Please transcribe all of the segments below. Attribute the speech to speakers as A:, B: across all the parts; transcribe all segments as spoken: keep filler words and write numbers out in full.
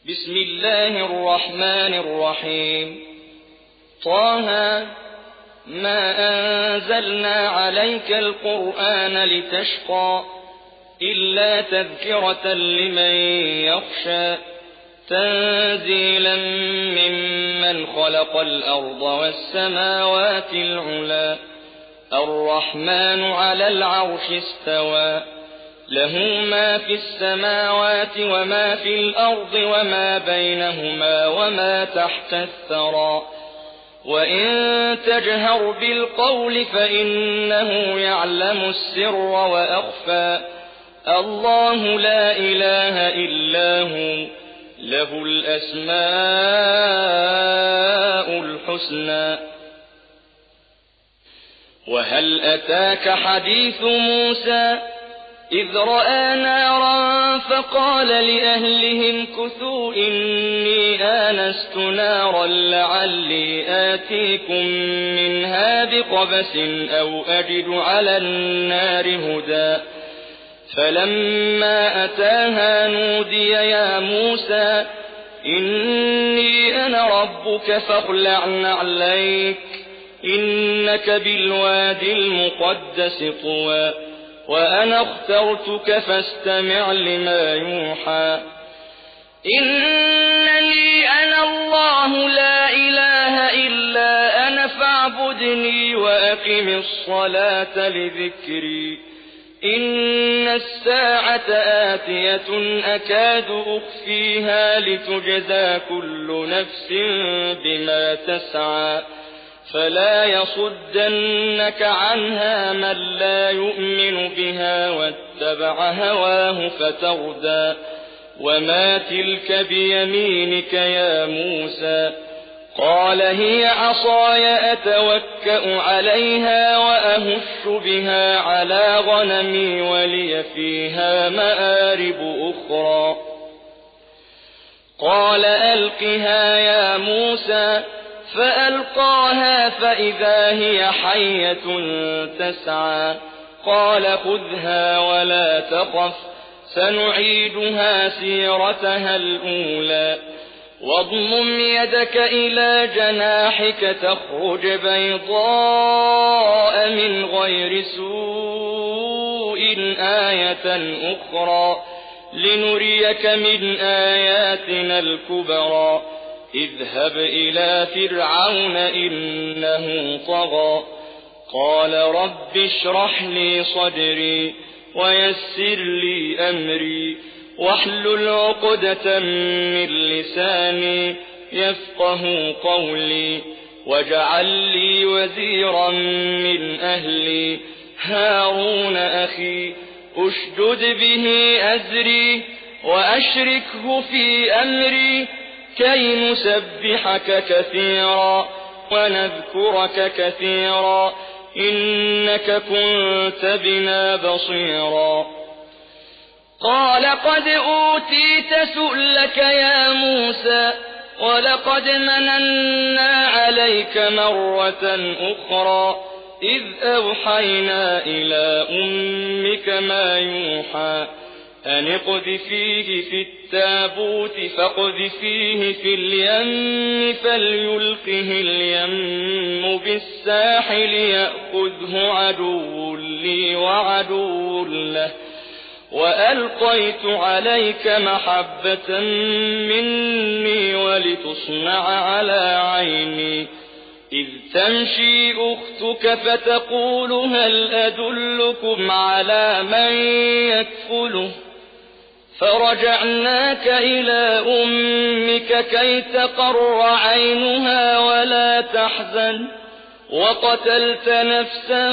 A: بسم الله الرحمن الرحيم. طه ما أنزلنا عليك القرآن لتشقى إلا تذكرة لمن يخشى تنزيلا ممن خلق الأرض والسماوات العلى الرحمن على العرش استوى له ما في السماوات وما في الأرض وما بينهما وما تحت الثرى وإن تجهر بالقول فإنه يعلم السر وأخفى الله لا إله إلا هو له الأسماء الحسنى. وهل أتاك حديث موسى إذ رأى نارا فقال لأهلهم كثوا إني آنست نارا لعلي آتيكم منها بقبس أو أجد على النار هدى فلما أتاها نودي يا موسى إني أنا ربك فاخلع نعليك إنك بالوادي المقدس طوى وأنا اخترتك فاستمع لما يوحى إنني أنا الله لا إله إلا أنا فاعبدني وأقم الصلاة لذكري إن الساعة آتية أكاد أخفيها لتجزى كل نفس بما تسعى فلا يصدنك عنها من لا يؤمن بها واتبع هواه فتردى وما تلك بيمينك يا موسى قال هي عصاي أتوكأ عليها وأهش بها على غنمي ولي فيها مآرب أخرى قال ألقها يا موسى فألقاها فإذا هي حية تسعى قال خذها ولا تخف سنعيدها سيرتها الأولى واضمم يدك إلى جناحك تخرج بيضاء من غير سوء آية أخرى لنريك من آياتنا الكبرى اذهب إلى فرعون إنه طغى قال رب اشرح لي صدري ويسر لي أمري واحلل عقدة من لساني يفقه قولي واجعل لي وزيرا من أهلي هارون أخي أشدد به أزري وأشركه في أمري كي نسبحك كثيرا ونذكرك كثيرا إنك كنت بنا بصيرا قال قد أوتيت سؤلك يا موسى ولقد مننا عليك مرة أخرى إذ أوحينا إلى أمك ما يوحى أن اقذفيه في التابوت فاقذفيه في اليم فليلقه اليم بالساحل يأخذه عدو لي وعدو له وألقيت عليك محبة مني ولتصنع على عيني إذ تمشي أختك فتقول هل أدلكم على من يكفله فرجعناك إلى أمك كي تقر عينها ولا تحزن وقتلت نفسا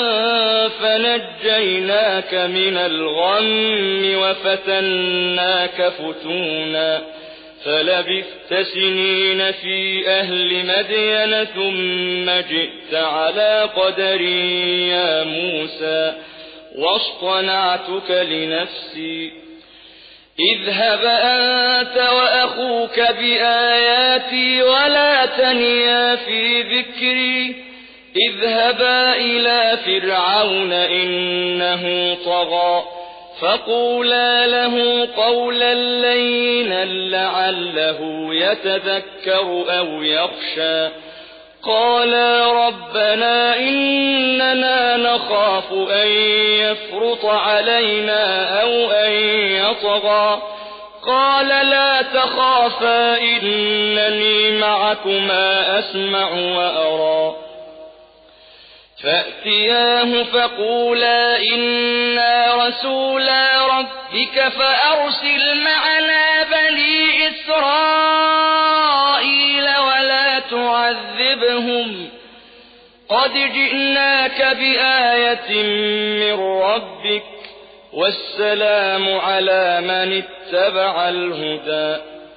A: فنجيناك من الغم وفتناك فتونا فلبثت سنين في أهل مدين ثم جئت على قدري يا موسى واصطنعتك لنفسي اذهب أنت وأخوك بآياتي ولا تنيا في ذكري اذهبا إلى فرعون إنه طغى فقولا له قولا لينا لعله يتذكر أو يخشى قالا ربنا إننا نخاف أن يفرط علينا أو أن يطغى قال لا تخافا إنني معكما أسمع وأرى فأتياه فقولا إنا رسولا ربك فأرسل معنا بني إسرائيل ولا تعذبهم قد جئناك بآية من ربك والسلام على من اتبع الهدى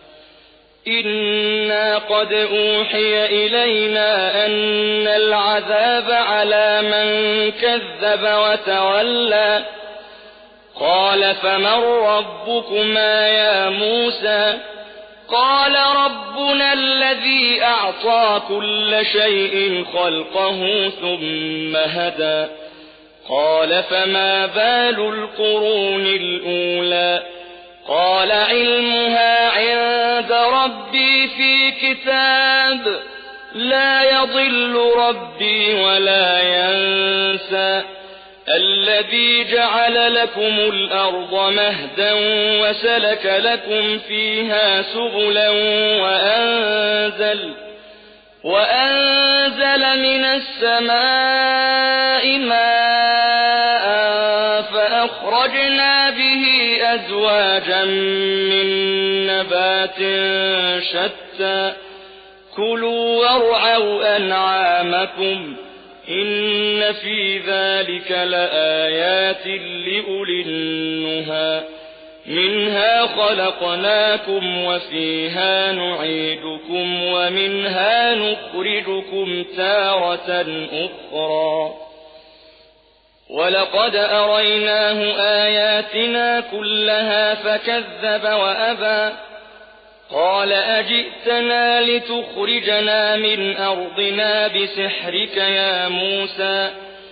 A: إنا قد أوحي إلينا أن العذاب على من كذب وتولى قال فمن ربكما يا موسى قال ربنا الذي أعطى كل شيء خلقه ثم هدى قال فما بال القرون الأولى قال علمها عند ربي في كتاب لا يضل ربي ولا ينسى الذي جعل لكم الأرض مهدا وسلك لكم فيها سبلا وأنزل وأنزل من السماء ماء فأخرجنا به أزواجا من نبات شتى كلوا وارعوا أنعامكم إن في ذلك لآيات لأولي النهى منها خلقناكم وفيها نعيدكم ومنها نخرجكم تارة أخرى ولقد أريناه آياتنا كلها فكذب وأبى قال أجئتنا لتخرجنا من أرضنا بسحرك يا موسى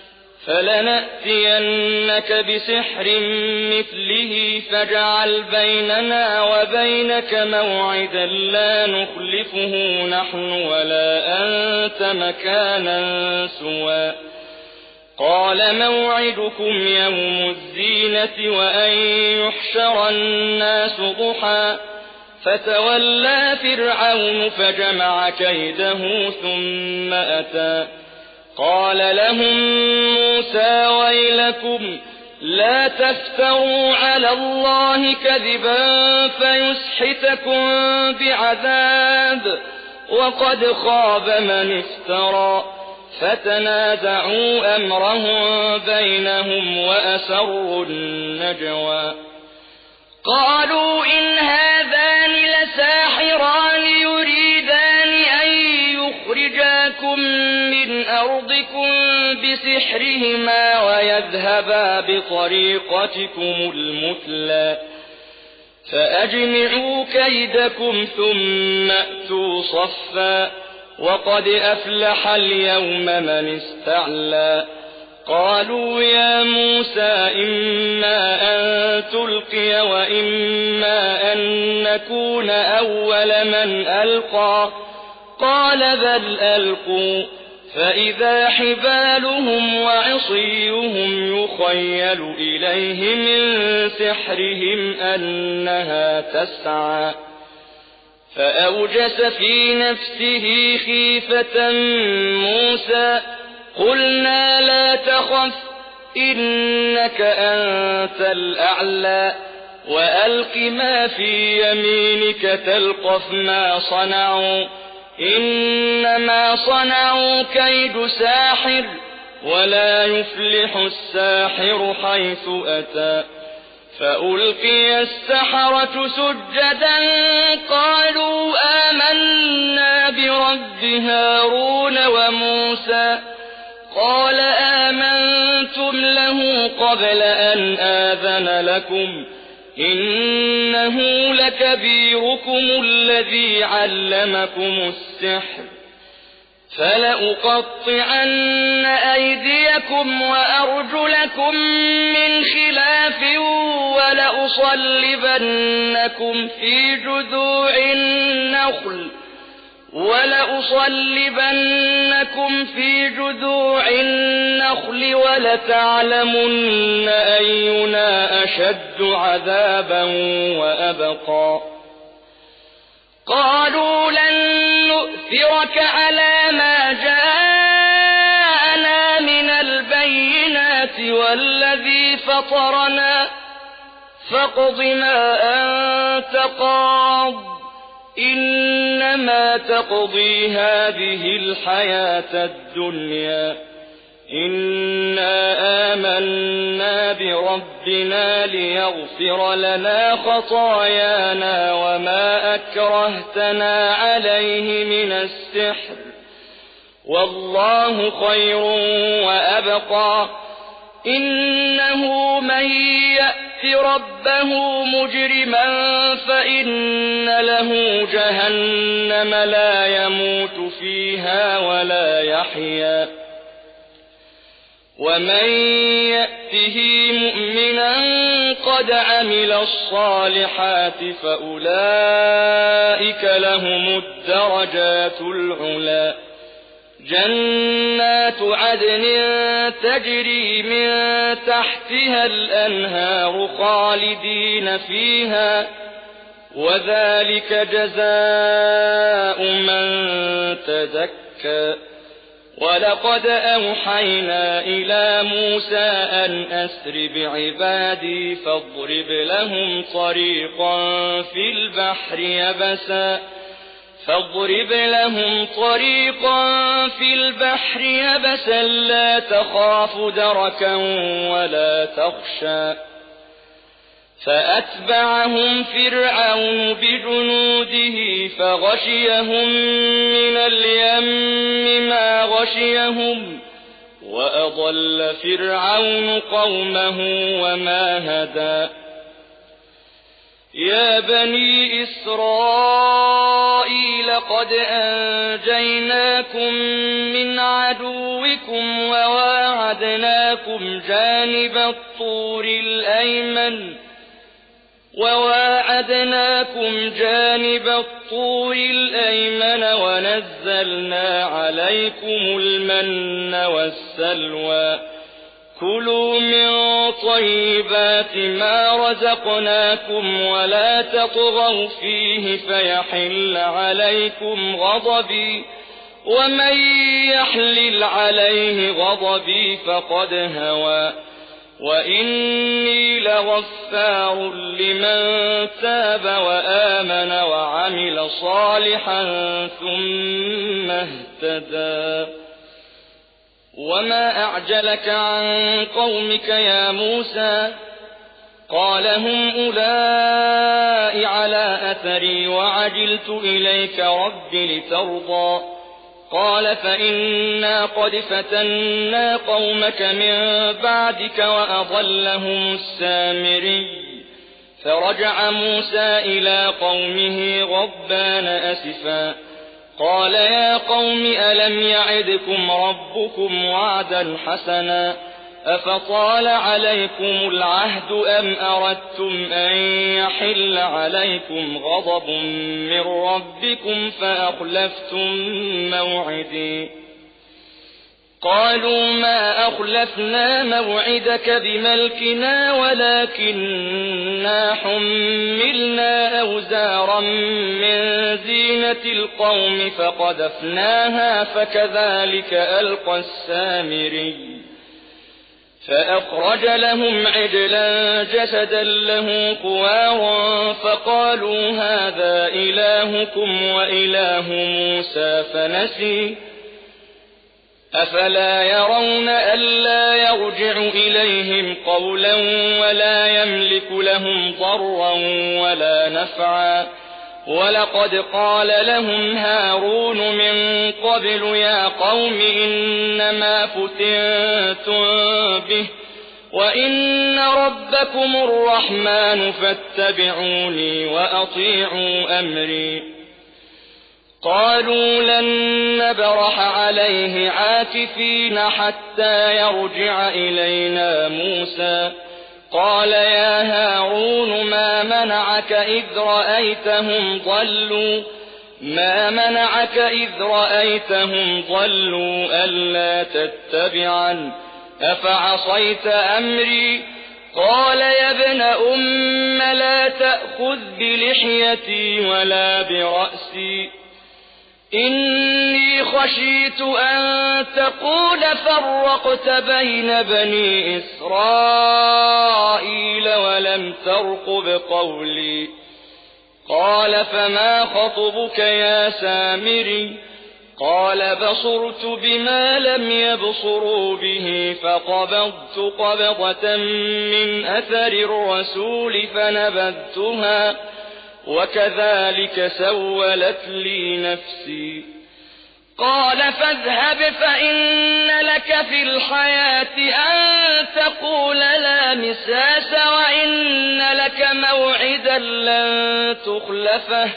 A: فلنأتينك بسحر مثله فاجعل بيننا وبينك موعدا لا نخلفه نحن ولا أنت مكانا سوى قال موعدكم يوم الزينة وأن يحشر الناس ضحى فتولى فرعون فجمع كيده ثم أتى قال لهم موسى ويلكم لا تفتروا على الله كذبا فيسحتكم بعذاب وقد خاب من افترى فتنازعوا أمرهم بينهم وأسروا النجوى قالوا إن هذان لساحران يريدان أن يخرجاكم من أرضكم بسحرهما ويذهبا بطريقتكم المثلى فأجمعوا كيدكم ثم أتوا صفا وقد أفلح اليوم من استعلى قالوا يا موسى إما أن تلقي وإما أن نكون أول من ألقى قال بل ألقوا فإذا حبالهم وعصيهم يخيل إليه من سحرهم أنها تسعى فأوجس في نفسه خيفة موسى قلنا لا تخف إنك أنت الأعلى وألق ما في يمينك تلقف ما صنعوا إنما صنعوا كيد ساحر ولا يفلح الساحر حيث أتى فألقي السحرة سجدا قالوا آمنا برب هارون وموسى قال آمنتم له قبل أن آذن لكم إنه لكبيركم الذي علمكم السحر فلأقطعن أيديكم وأرجلكم من خلاف ولأصلبنكم في جذوع النخل ولأصلبنكم في جذوع النخل ولتعلمن أينا أشد عذابا وأبقى قالوا لن نؤثرك على ما جاءنا من البينات والذي فطرنا فاقض ما أنت قاض إنما تقضي هذه الحياة الدنيا إنا آمنا بربنا ليغفر لنا خطايانا وما أكرهتنا عليه من السحر والله خير وأبقى إنه من يأت ربه مجرما فإن له جهنم لا يموت فيها ولا يحيا ومن يأته مؤمنا قد عمل الصالحات فأولئك لهم الدرجات العلى جنات عدن تجري من تحتها الأنهار خالدين فيها وذلك جزاء من تزكى ولقد أوحينا إلى موسى أن أسر بعبادي فاضرب لهم طريقا في البحر يبسا فاضرب لهم طريقا في البحر يبسا لا تخاف دركا ولا تخشى فأتبعهم فرعون بجنوده فغشيهم من اليم ما غشيهم وأضل فرعون قومه وما هدى يا بني إسرائيل قد أنجيناكم من عدوكم وواعدناكم جانب الطور الأيمن وواعدناكم جانب الطور الأيمن ونزلنا عليكم المن والسلوى كلوا من طيبات ما رزقناكم ولا تطغوا فيه فيحل عليكم غضبي ومن يحلل عليه غضبي فقد هوى وإني لغفار لمن تاب وآمن وعمل صالحا ثم اهتدى وما أعجلك عن قومك يا موسى قال هم أولئك على أثري وعجلت إليك رب لترضى قال فإنا قد فتنا قومك من بعدك وأضلهم السامري فرجع موسى إلى قومه غضبان أسفا قال يا قوم ألم يعدكم ربكم وعدا حسنا أفطال عليكم العهد أم أردتم أن يحل عليكم غضب من ربكم فأخلفتم موعدي قالوا ما أخلفنا موعدك بملكنا ولكننا حملنا أوزارا من زينة القوم فقذفناها فكذلك ألقى السامري فأخرج لهم عجلا جسدا له خوار فقالوا هذا إلهكم وإله موسى فنسي أفلا يرون ألا يرجع إليهم قولا ولا يملك لهم ضرا ولا نفعا ولقد قال لهم هارون من قبل يا قوم إنما فتنتم به وإن ربكم الرحمن فاتبعوني وأطيعوا أمري قالوا لن نبرح عليه عاكفين حتى يرجع إلينا موسى قال يا هارون ما منعك إذ رأيتهم ضلوا ما منعك إذ رأيتهم ضلوا ألا تتبعن أفعصيت أمري قال يا ابن أم لا تأخذ بلحيتي ولا برأسي إني خشيت أن تقول فرقت بين بني إسرائيل ولم ترقب قولي قال فما خطبك يا سامري قال بصرت بما لم يبصروا به فقبضت قبضة من أثر الرسول فنبذتها وكذلك سولت لي نفسي قال فاذهب فإن لك في الحياة أن تقول لا مساس وإن لك موعدا لن تخلفه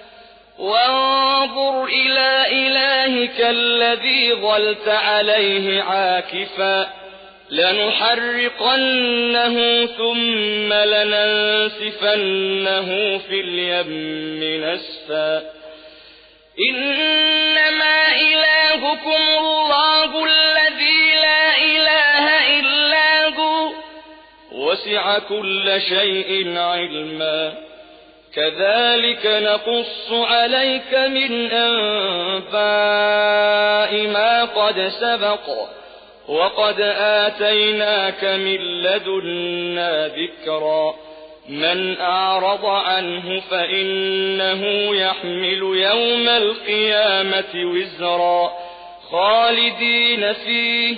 A: وانظر إلى إلهك الذي ظلت عليه عاكفا لنحرقنه ثم لننسفنه في اليم نسفا إنما إلهكم الله الذي لا إله إلا هو وسع كل شيء علما كذلك نقص عليك من أنباء ما قد سبق وقد آتيناك من لدنا ذكرا من أعرض عنه فإنه يحمل يوم القيامة وزرا خالدين فيه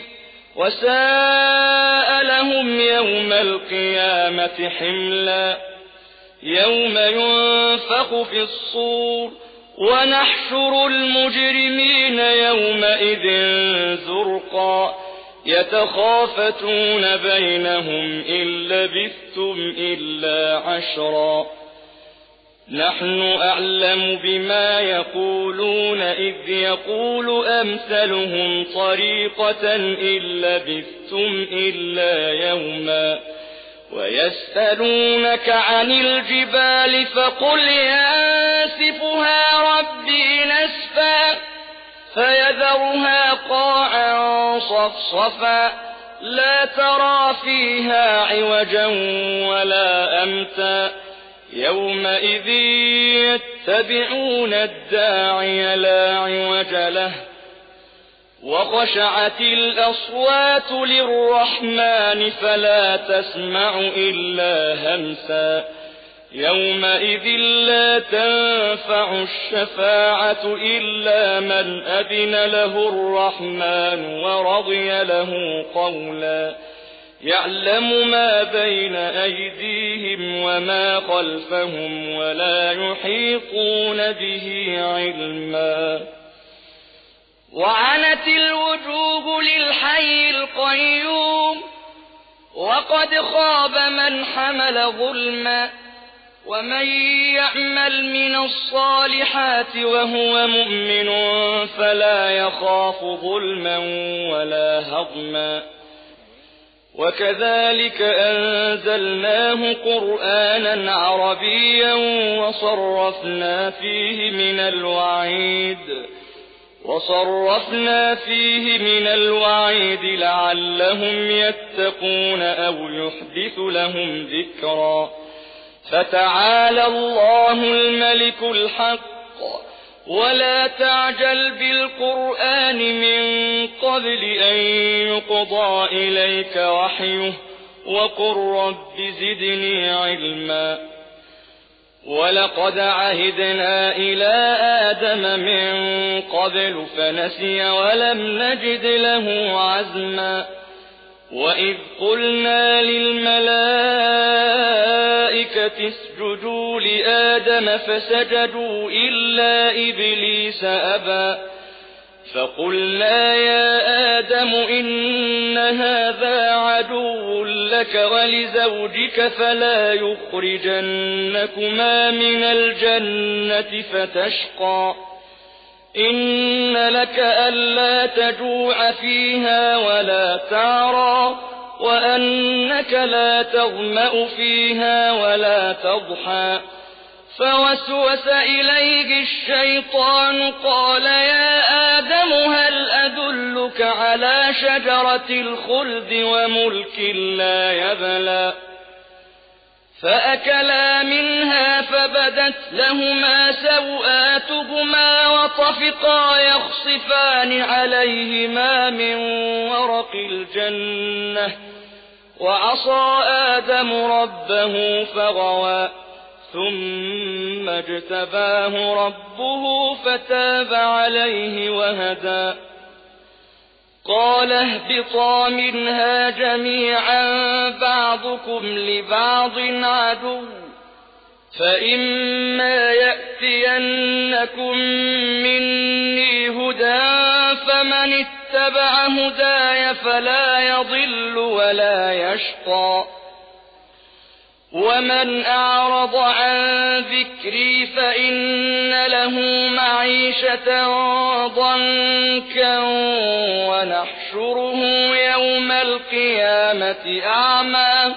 A: وساء لهم يوم القيامة حملا يوم ينفخ في الصور ونحشر المجرمين يومئذ زرقا يتخافتون بينهم إن لبثتم إلا عشرا نحن أعلم بما يقولون إذ يقول أمثلهم طريقة إن لبثتم إلا يوما ويسألونك عن الجبال فقل ينسفها ربي نسفا فيذرها قاعا صفصفا لا ترى فيها عوجا ولا أمتا يومئذ يتبعون الداعي لا عوج له وخشعت الأصوات للرحمن فلا تسمع إلا همسا يومئذ لا تنفع الشفاعة إلا من أذن له الرحمن ورضي له قولا يعلم ما بين أيديهم وما خلفهم ولا يحيطون به علما وعنت الوجوه للحي القيوم وقد خاب من حمل ظلما ومن يعمل من الصالحات وهو مؤمن فلا يخاف ظلما ولا هضما وكذلك أنزلناه قرآنا عربيا وصرفنا فيه من الوعيد وصرفنا فيه من الوعيد لعلهم يتقون أو يحدث لهم ذكرا فتعالى الله الملك الحق ولا تعجل بالقرآن من قبل أن يقضى إليك وحيه وقل رب زدني علما ولقد عهدنا إلى آدم من قبل فنسي ولم نجد له عزما وإذ قلنا للملائكة اسجدوا لآدم فسجدوا إلا إبليس أبى فقلنا يا آدم إن هذا عدو لك ولزوجك فلا يخرجنكما من الجنة فتشقى إن لك ألا تجوع فيها ولا تعرى وأنك لا تظمأ فيها ولا تضحى فوسوس إليه الشيطان قال يا آدم هل أدلك على شجرة الخلد وملك لا يبلى فأكلا منها فبدت لهما سوآتهما وطفقا يخصفان عليهما من ورق الجنة وعصى آدم ربه فغوى ثم اجتباه ربه فتاب عليه وهدى قال اهبطا منها جميعا بعضكم لبعض عدو فإما يأتينكم مني هدى فمن اتبع هداي فلا يضل ولا يشقى ومن أعرض عن ذكري فإن له معيشة ضنكا ونحشره يوم القيامة أعمى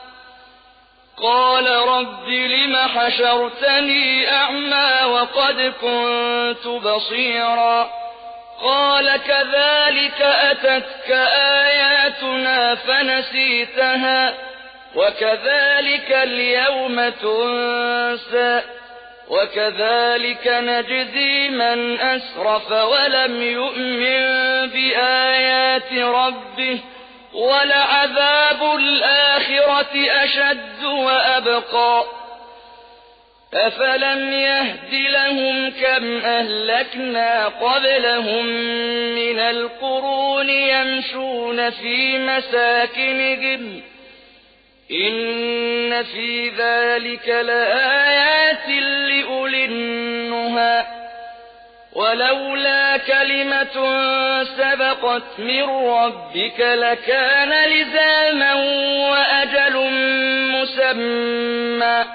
A: قال رب لم حشرتني أعمى وقد كنت بصيرا قال كذلك أتتك آياتنا فنسيتها وكذلك اليوم تنسى وكذلك نجزي من أسرف ولم يؤمن بآيات ربه ولعذاب الآخرة أشد وأبقى أفلم يهد لهم كم أهلكنا قبلهم من القرون يمشون في مساكنهم إن في ذلك لآيات لأولي النهى ولولا كلمة سبقت من ربك لكان لزاما وأجل مسمى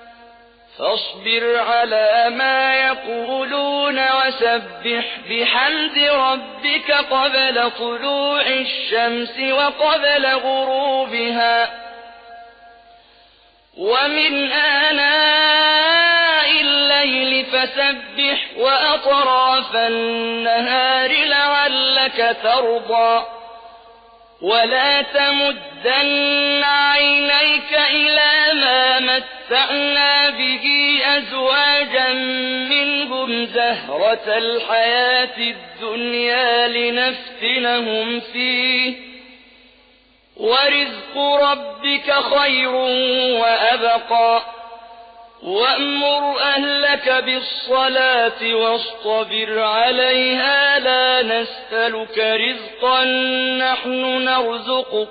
A: فاصبر على ما يقولون وسبح بحمد ربك قبل طلوع الشمس وقبل غروبها ومن آناء الليل فسبح وأطراف النهار لعلك ترضى ولا تمدن عينيك إلى ما متعنا به أزواجا منهم زهرة الحياة الدنيا لنفتنهم فيه ورزق ربك خير وأبقى وأمر أهلك بالصلاة واصطبر عليها لا نسألك رزقا نحن نرزقك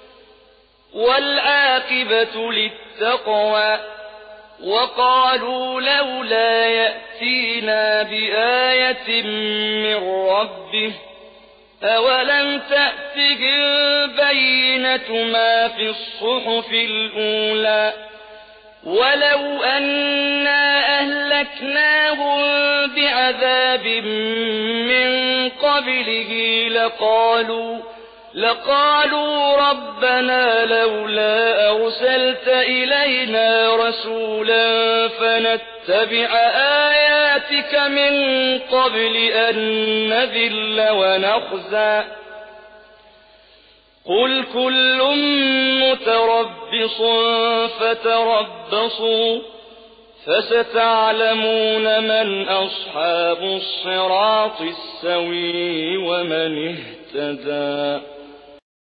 A: والعاقبة للتقوى وقالوا لولا يأتينا بآية من ربه أولم تأتهم بينة ما في الصحف الأولى ولو أنا أهلكناهم بعذاب من قبله لقالوا لقالوا ربنا لولا أرسلت إلينا رسولا فنتبع آياتك من قبل أن نذل ونخزى قل كل متربص فتربصوا فستعلمون من أصحاب الصراط السوي ومن اهتدى